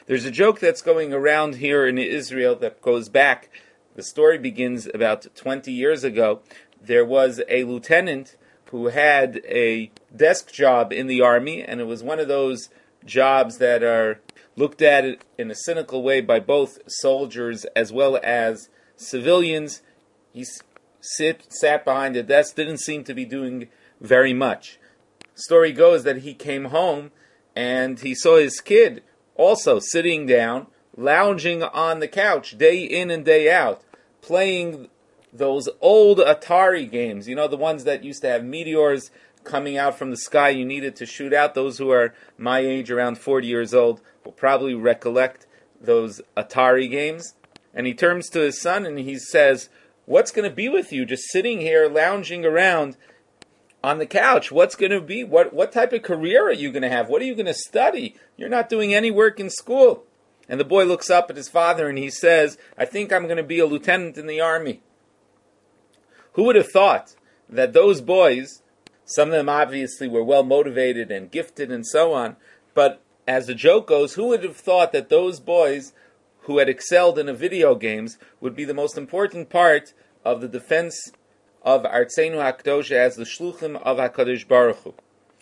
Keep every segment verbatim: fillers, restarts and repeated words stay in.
There's a joke that's going around here in Israel that goes back. The story begins about twenty years ago. There was a lieutenant who had a desk job in the army, and it was one of those jobs that are looked at in a cynical way by both soldiers as well as civilians. He sit, sat behind a desk, didn't seem to be doing very much. Story goes that he came home and he saw his kid also sitting down, lounging on the couch day in and day out, playing those old Atari games, you know, the ones that used to have meteors coming out from the sky you needed to shoot out. Those who are my age, around forty years old, will probably recollect those Atari games. And he turns to his son and he says, "What's going to be with you just sitting here lounging around on the couch? What's going to be? What what type of career are you going to have? What are you going to study? You're not doing any work in school." And the boy looks up at his father and he says, "I think I'm going to be a lieutenant in the army." Who would have thought that those boys, some of them obviously were well motivated and gifted and so on, but as the joke goes, who would have thought that those boys who had excelled in the video games would be the most important part of the defense of Artzeinu HaKadosh as the shluchim of HaKadosh Baruch Hu.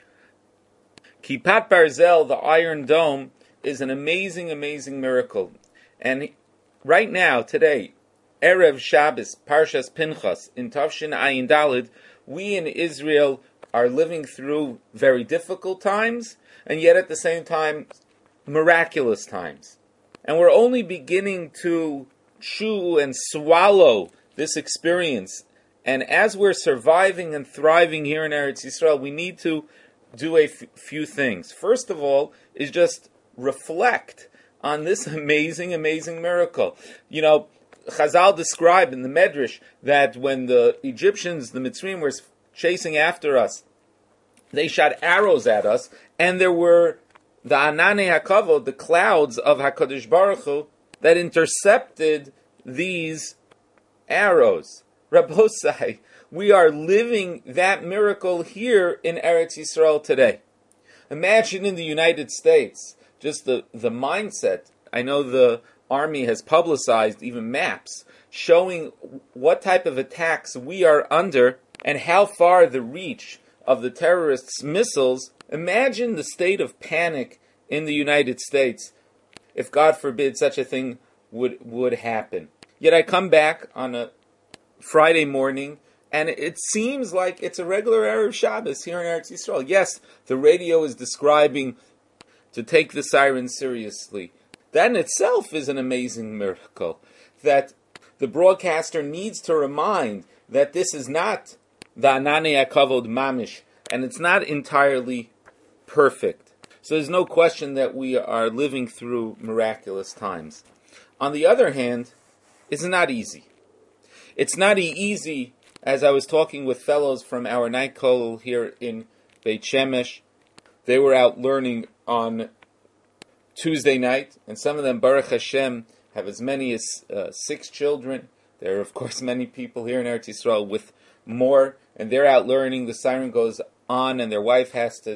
Kipat Barzel, the Iron Dome, is an amazing, amazing miracle. And right now, today, Erev Shabbos, Parshas Pinchas, in Tavshin Ayin Dalid, we in Israel are living through very difficult times, and yet at the same time, miraculous times. And we're only beginning to chew and swallow this experience. And as we're surviving and thriving here in Eretz Yisrael, we need to do a f- few things. First of all, is just reflect on this amazing, amazing miracle. You know, Chazal described in the Medrash that when the Egyptians, the Mitzrayim, were chasing after us, they shot arrows at us, and there were the Ananei HaKavod, the clouds of HaKadosh Baruch Hu, that intercepted these arrows. Rabbosai, we are living that miracle here in Eretz Yisrael today. Imagine in the United States, just the, the mindset. I know the Army has publicized even maps showing what type of attacks we are under and how far the reach of the terrorists' missiles. Imagine the state of panic in the United States if, God forbid, such a thing would, would happen. Yet I come back on a Friday morning, and it seems like it's a regular Erev Shabbos here in Eretz Yisrael. Yes, the radio is describing to take the sirens seriously. That in itself is an amazing miracle, that the broadcaster needs to remind that this is not the Ananei HaKavod Mamish, and it's not entirely perfect. So there's no question that we are living through miraculous times. On the other hand, it's not easy. It's not easy, as I was talking with fellows from our night kollel here in Beit Shemesh. They were out learning on Tuesday night, and some of them, Baruch Hashem, have as many as uh, six children. There are, of course, many people here in Eretz Yisrael with more, and they're out learning. The siren goes on, and their wife has to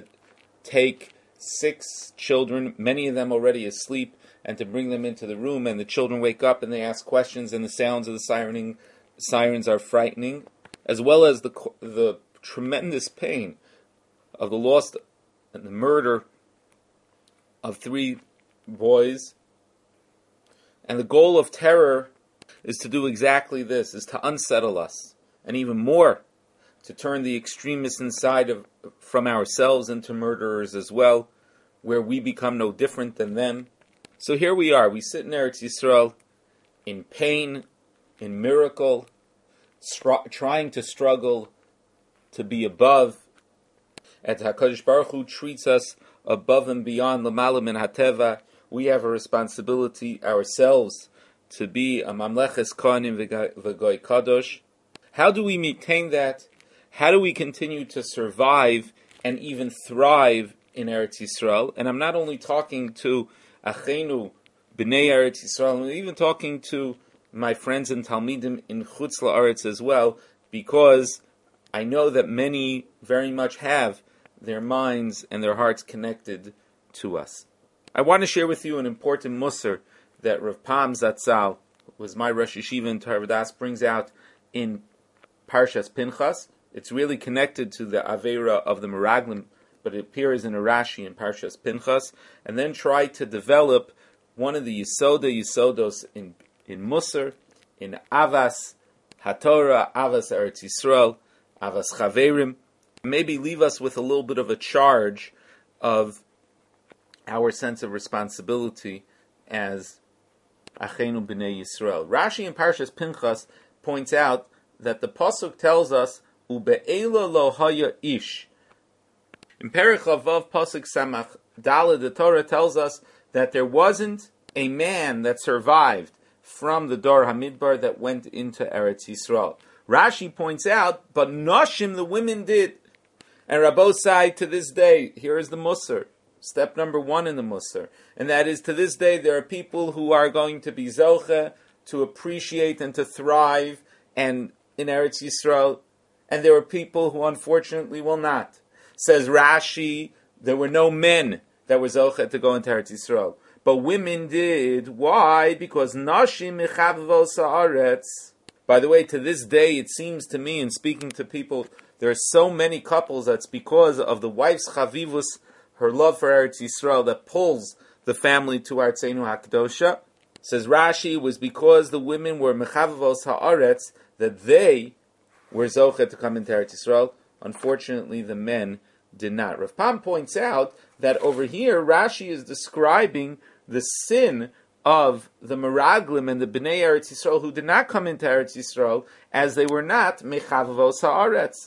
take six children, many of them already asleep, and to bring them into the room, and the children wake up and they ask questions, and the sounds of the sirening, sirens are frightening, as well as the the tremendous pain of the loss and the murder of three boys. And the goal of terror is to do exactly this, is to unsettle us, and even more, to turn the extremists inside of from ourselves into murderers as well, where we become no different than them. So here we are, we sit in Eretz Yisrael in pain, in miracle, str- trying to struggle to be above, as HaKadosh Baruch Hu treats us above and beyond L'mala min HaTeva. We have a responsibility ourselves to be a Mamleches Kohanim v'Goy Kadosh. How do we maintain that? How do we continue to survive and even thrive in Eretz Yisrael? And I'm not only talking to Achenu B'nei Eretz Yisrael, I'm even talking to my friends and Talmidim in Chutz La'aretz as well, because I know that many very much have their minds and their hearts connected to us. I want to share with you an important musar that Rav Pam Zatzal, was my Rosh Yeshiva in Tarvadas, brings out in Parshas Pinchas. It's really connected to the Aveira of the Meraglim, but it appears in a Rashi in Parshas Pinchas, and then try to develop one of the Yisoda Yisodos in, in Musar, in Avas HaTorah, Avas Eretz Yisrael, Avas Chaverim, maybe leave us with a little bit of a charge of our sense of responsibility as Achenu B'nei Yisrael. Rashi in Parshas Pinchas points out that the pasuk tells us Ube'ela lo haya ish. In Perek Chavav pasuk Samach Daled, the Torah tells us that there wasn't a man that survived from the Dor Hamidbar that went into Eretz Yisrael. Rashi points out, but Nashim, the women did. And Rabbosai, to this day, here is the Musar. Step number one in the Musar. And that is, to this day, there are people who are going to be Zoche, to appreciate and to thrive and in Eretz Yisrael. And there are people who unfortunately will not. Says Rashi, there were no men that were Zoche to go into Eretz Yisrael. But women did. Why? Because Nashim mechavvos haaretz. By the way, to this day, it seems to me, in speaking to people, there are so many couples that's because of the wife's chavivus, her love for Eretz Yisrael, that pulls the family to Artzeinu HaKadosha. Says Rashi, it was because the women were mechavvos haaretz that they were zoche to come into Eretz Yisrael. Unfortunately, the men did not. Rav Pam points out that over here, Rashi is describing the sin of the Meraglim and the Bnei Eretz Yisrael who did not come into Eretz Yisrael as they were not mechavvos haaretz.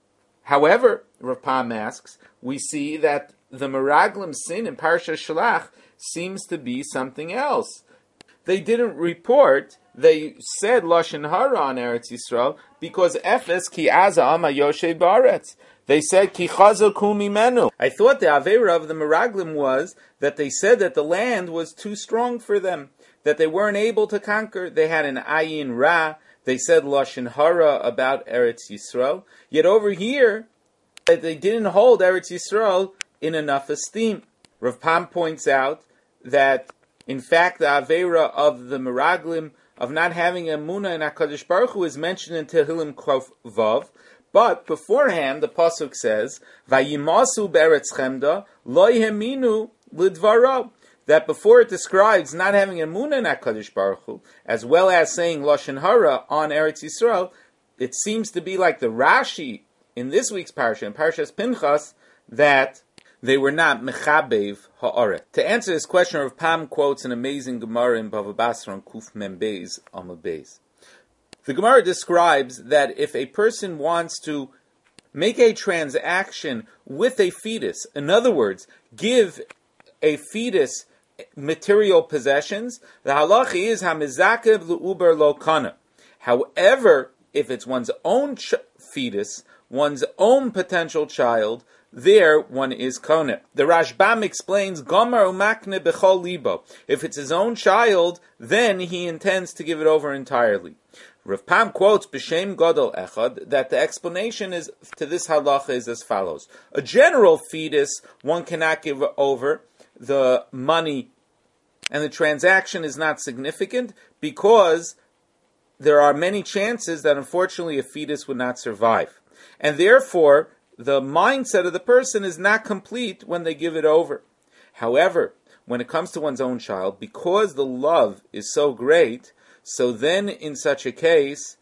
However, Rav Pam asks, we see that the Meraglim sin in Parsha Shalach seems to be something else. They didn't report, they said Lashon Hara on Eretz Yisrael because Efes ki aza ama yoshe ba'aretz. They said ki chazaku mimenu. I thought the Aveira of the Meraglim was that they said that the land was too strong for them, that they weren't able to conquer. They had an ayin ra. They said Lashon Hara about Eretz Yisrael. Yet over here, they didn't hold Eretz Yisrael in enough esteem. Rav Pam points out that, in fact, the Aveira of the Meraglim of not having Emunah in HaKadosh Baruch Hu is mentioned in Tehillim Kof Vav, but beforehand the pasuk says, "Vayimasu be'eretz chemda lo yeminu lidvarav." That before it describes not having Emunah in HaKadosh Baruch Hu, as well as saying Lashon Hara on Eretz Yisrael, it seems to be like the Rashi in this week's parsha, in Parshas Pinchas, that they were not mechabev ha'aret. To answer this question, Rav Pam quotes an amazing Gemara in Bava Basra on Kuf Mem Beis Amud Beis. The Gemara describes that if a person wants to make a transaction with a fetus, in other words, give a fetus material possessions, the halacha is hamizakev le'uber lo kana. However, if it's one's own ch- fetus, one's own potential child, there one is kona. The Rashbam explains, Gomar umakne bechol libo. If it's his own child, then he intends to give it over entirely. Rav Pam quotes B'Shem Gadol Echad that the explanation is to this halacha is as follows: a general fetus one cannot give over the money, and the transaction is not significant because there are many chances that unfortunately a fetus would not survive, and therefore the mindset of the person is not complete when they give it over. However, when it comes to one's own child, because the love is so great, so then in such a case,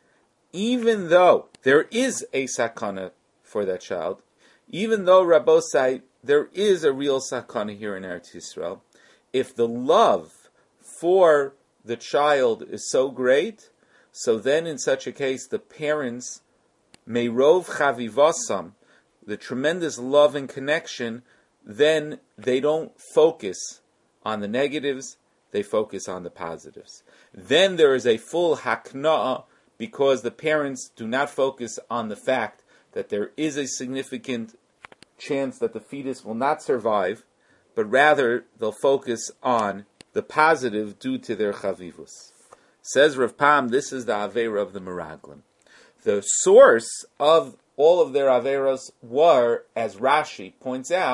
even though there is a sakana for that child, even though Rabbosai, there is a real sakana here in Eretz Yisrael, if the love for the child is so great, so then in such a case the parents may rov chavivasam, the tremendous love and connection, then they don't focus on the negatives, they focus on the positives. Then there is a full hakna'ah because the parents do not focus on the fact that there is a significant chance that the fetus will not survive, but rather they'll focus on the positive due to their chavivus. Says Rav Pam, this is the Aveira of the Meraglim. The source of all of their Averos were, as Rashi points out,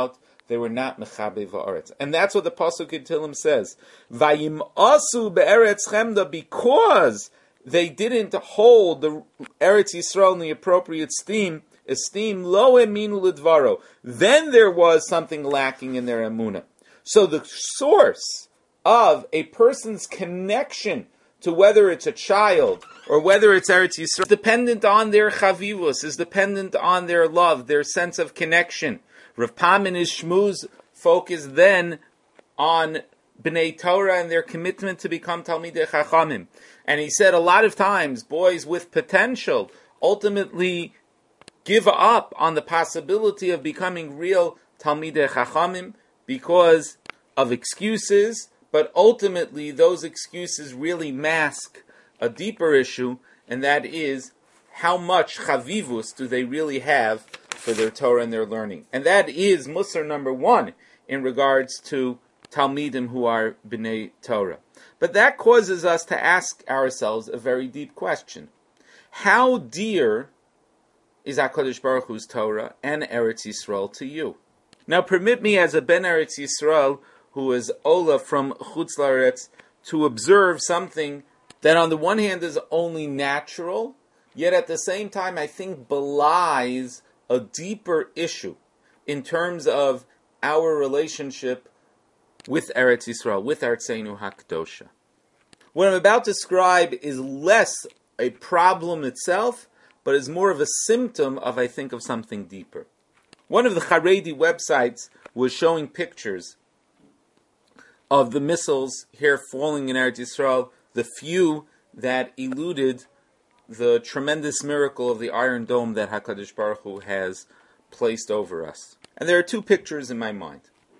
they were not mechabe va'aretz. And that's what the Pasuk in Tehillim says. Vayim asu be'eretz chemda, because they didn't hold the Eretz Yisrael in the appropriate esteem, esteem, lo eminu l'dvaro. Then there was something lacking in their emunah. So the source of a person's connection to whether it's a child or whether it's Eretz Yisrael is dependent on their chavivus, is dependent on their love, their sense of connection. Rav Pam and his shmuz focus then on B'nai Torah and their commitment to become Talmidei Chachamim. And he said a lot of times, boys with potential ultimately give up on the possibility of becoming real Talmidei Chachamim because of excuses, but ultimately those excuses really mask a deeper issue, and that is how much chavivus do they really have for their Torah and their learning. And that is Musar number one in regards to Talmidim who are B'nai Torah. But that causes us to ask ourselves a very deep question. How dear is HaKadosh Baruch Hu's Torah and Eretz Yisrael to you? Now permit me as a Ben Eretz Yisrael who is Ola from Chutz La'aretz to observe something that on the one hand is only natural, yet at the same time I think belies a deeper issue in terms of our relationship with Eretz Yisrael, with Artzeinu HaKdosha. What I'm about to describe is less a problem itself, but is more of a symptom of, I think, of something deeper. One of the Haredi websites was showing pictures of the missiles here falling in Eretz Yisrael, the few that eluded the tremendous miracle of the Iron Dome that HaKadosh Baruch Hu has placed over us. And there are two pictures in my mind.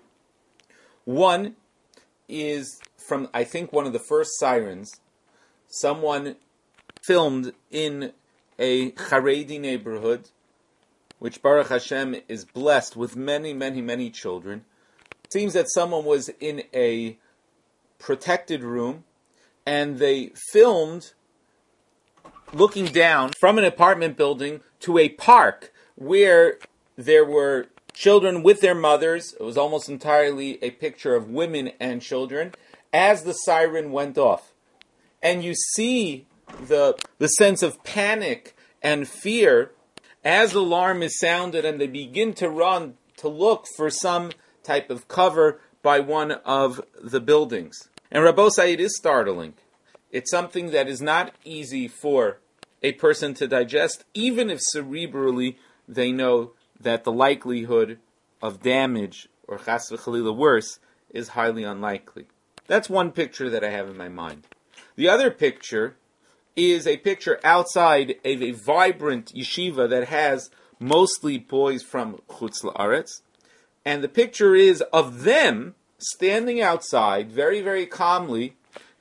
One is from, I think, one of the first sirens. Someone filmed in a Haredi neighborhood, which Baruch Hashem is blessed with many, many, many children. It seems that someone was in a protected room, and they filmed looking down from an apartment building to a park where there were children with their mothers. It was almost entirely a picture of women and children as the siren went off. And you see the, the sense of panic and fear as the alarm is sounded and they begin to run to look for some type of cover by one of the buildings. And Rabbosai, it is startling. It's something that is not easy for a person to digest, even if cerebrally they know that the likelihood of damage, or chas v'chalila worse, is highly unlikely. That's one picture that I have in my mind. The other picture is a picture outside of a vibrant yeshiva that has mostly boys from Chutz La'aretz. And the picture is of them standing outside, very, very calmly,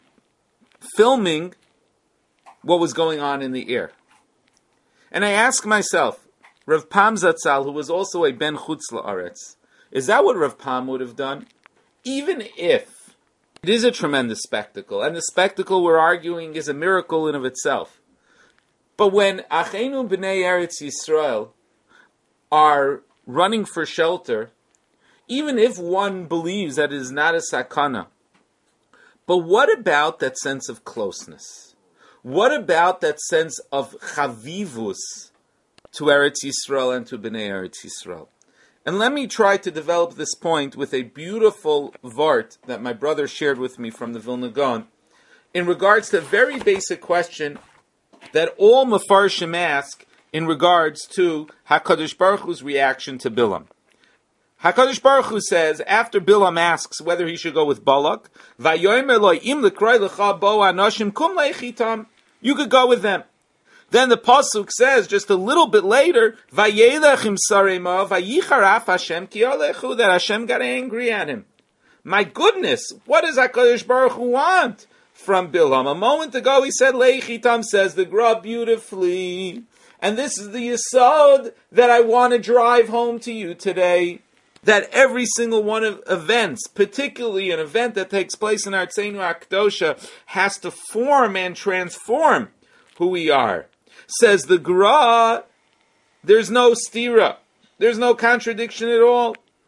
filming what was going on in the air. And I ask myself, Rav Pam Zatzal, who was also a Ben Chutz La'aretz, is that what Rav Pam would have done? Even if it is a tremendous spectacle, and the spectacle we're arguing is a miracle in of itself. But when Achenu B'nai Eretz Yisrael are running for shelter, even if one believes that it is not a sakana, but what about that sense of closeness? What about that sense of chavivus to Eretz Yisrael and to B'nai Eretz Yisrael? And let me try to develop this point with a beautiful vart that my brother shared with me from the Vilna Gaon in regards to a very basic question that all Mefarshim ask in regards to HaKadosh Baruch Hu's reaction to Bilam. HaKadosh Baruch Hu says, after Bilam asks whether he should go with Balak, Vayomer lo im l'kroi l'cha bo anoshim kum leichitam. You could go with them. Then the pasuk says just a little bit later, Vayelech im sarema vayicharaf Hashem ki alechu, that Hashem got angry at him. My goodness, what does HaKadosh Baruch Hu want from Bilam? A moment ago he said leichitam, says the Gra beautifully, and this is the yesod that I want to drive home to you today. That every single one of events, particularly an event that takes place in Artzeinu HaKdosha, has to form and transform who we are. Says the Gra, there's no stira, there's no contradiction at all.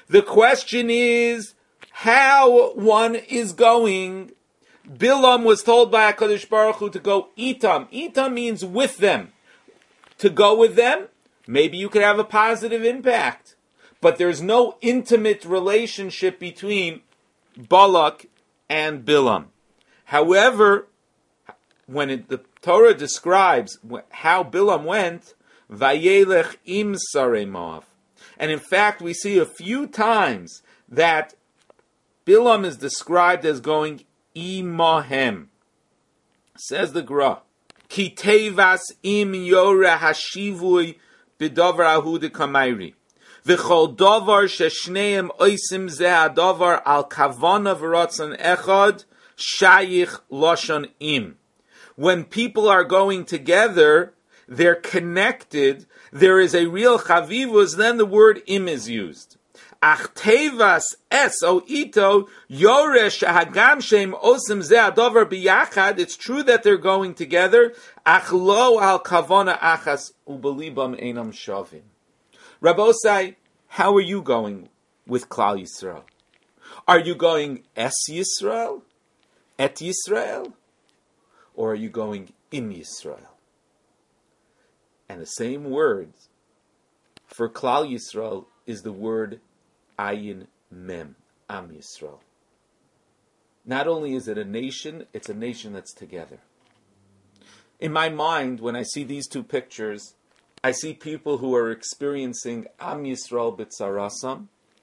The question is how one is going. Bilam was told by HaKadosh Baruch Hu to go itam. Itam means with them. To go with them, maybe you could have a positive impact. But there's no intimate relationship between Balak and Bilam. However, when it, the Torah describes how Bilam went, Vayelech im sarei Moav. And in fact, we see a few times that Bilam is described as going imahem. Says the Gra, Ki tevas im yore hashivui b'davar ahu dekamayri. V'chol davar sheshneim oisim ze hadavar al kavana v'ratzon echad shayich lashon im. When people are going together, they're connected, there is a real chavivus, then the word im is used. Ach tevas es o ito yoresh hagam shem osim ze hadavar biyachad. It's true that they're going together. Ach lo al kavana achas ubelibam einam shavim. Rabbosai, how are you going with Klal Yisrael? Are you going es Yisrael, et Yisrael, or are you going im Yisrael? And the same word for Klal Yisrael is the word ayin mem, am Yisrael. Not only is it a nation, it's a nation that's together. In my mind, when I see these two pictures, I see people who are experiencing Am Yisrael b'tzarasam,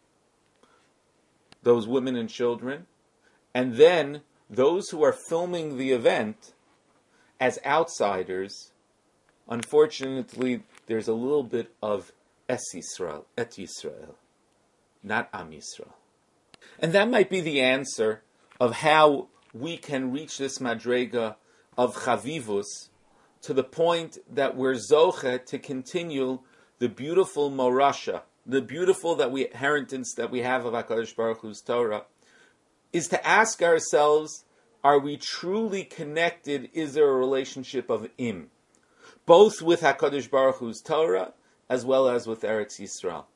those women and children, and then those who are filming the event as outsiders. Unfortunately, there's a little bit of Es Yisrael, Et Yisrael, not Am Yisrael. And that might be the answer of how we can reach this madrega of Chavivus to the point that we're zoche to continue the beautiful morasha, the beautiful that we inheritance that we have of HaKadosh Baruch Hu's Torah, is to ask ourselves, are we truly connected? Is there a relationship of im, both with HaKadosh Baruch Hu's Torah as well as with Eretz Yisrael?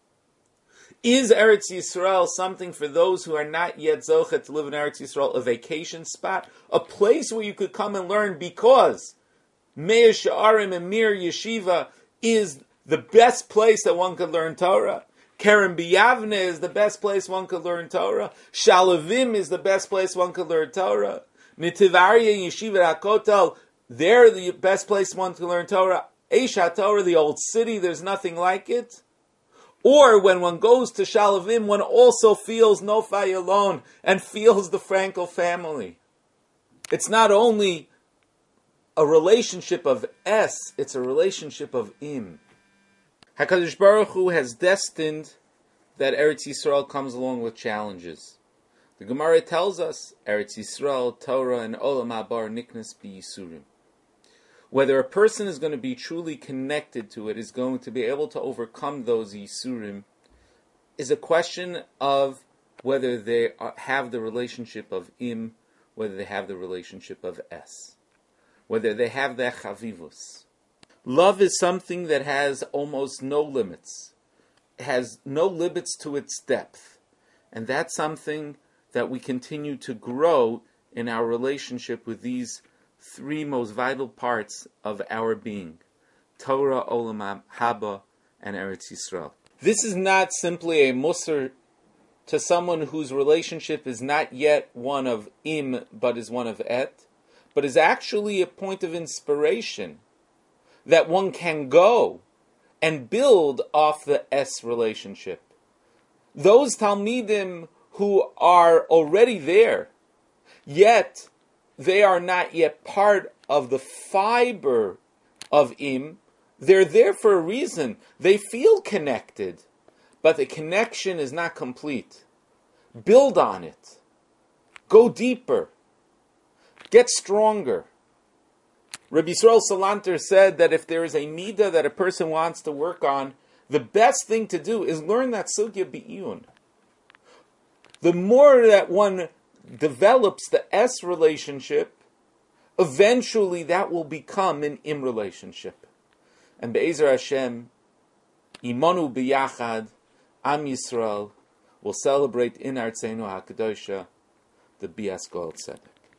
Is Eretz Yisrael something for those who are not yet zoche to live in Eretz Yisrael, a vacation spot, a place where you could come and learn because Meir Sha'arim and Mir Yeshiva is the best place that one could learn Torah. Kerem B'Yavne is the best place one could learn Torah. Shalavim is the best place one could learn Torah. Netiv Aryeh and Yeshiva HaKotel, they're the best place one could learn Torah. Eish HaTorah, the old city, there's nothing like it. Or when one goes to Shalavim, one also feels Nofai alone and feels the Frankel family. It's not only a relationship of es, it's a relationship of im. HaKadosh Baruch Hu has destined that Eretz Yisrael comes along with challenges. The Gemara tells us, Eretz Yisrael, Torah, and Olam Habar Niknas B'Yisurim. Whether a person is going to be truly connected to it, is going to be able to overcome those Yisurim, is a question of whether they are, have the relationship of im, whether they have the relationship of es, whether they have their chavivus. Love is something that has almost no limits. It has no limits to its depth. And that's something that we continue to grow in our relationship with these three most vital parts of our being: Torah, Olam Haba, and Eretz Yisrael. This is not simply a musar to someone whose relationship is not yet one of im, but is one of et, but is actually a point of inspiration that one can go and build off the es relationship. Those Talmidim who are already there, yet they are not yet part of the fiber of im, they're there for a reason. They feel connected, but the connection is not complete. Build on it. Go deeper. Get stronger. Rabbi Yisrael Salanter said that if there is a midah that a person wants to work on, the best thing to do is learn that sugya bi'iyun. The more that one develops the es relationship, eventually that will become an im relationship. And Be'ezer Hashem, imanu biyachad, am Yisrael, will celebrate in Artseinu HaKadosha the Bias Gold Tzedek.